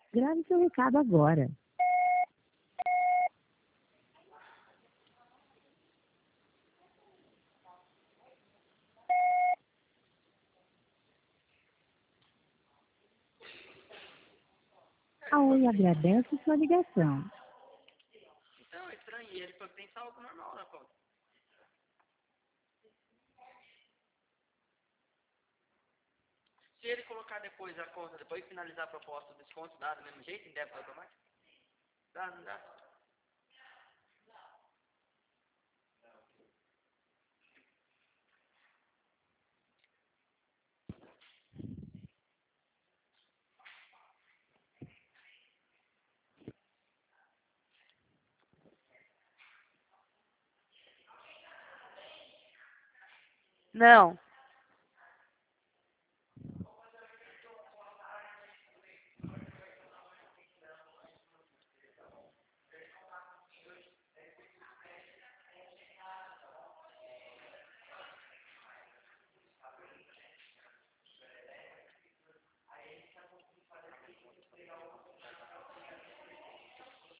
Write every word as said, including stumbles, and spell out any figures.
Grave seu recado agora. A Oi agradece sua ligação. Então, é estranho. E ele falou que tem saldo normal na conta. Se ele colocar depois a conta, depois de finalizar a proposta, o desconto dá do mesmo jeito, em débito automático? Dá, não dá? Não.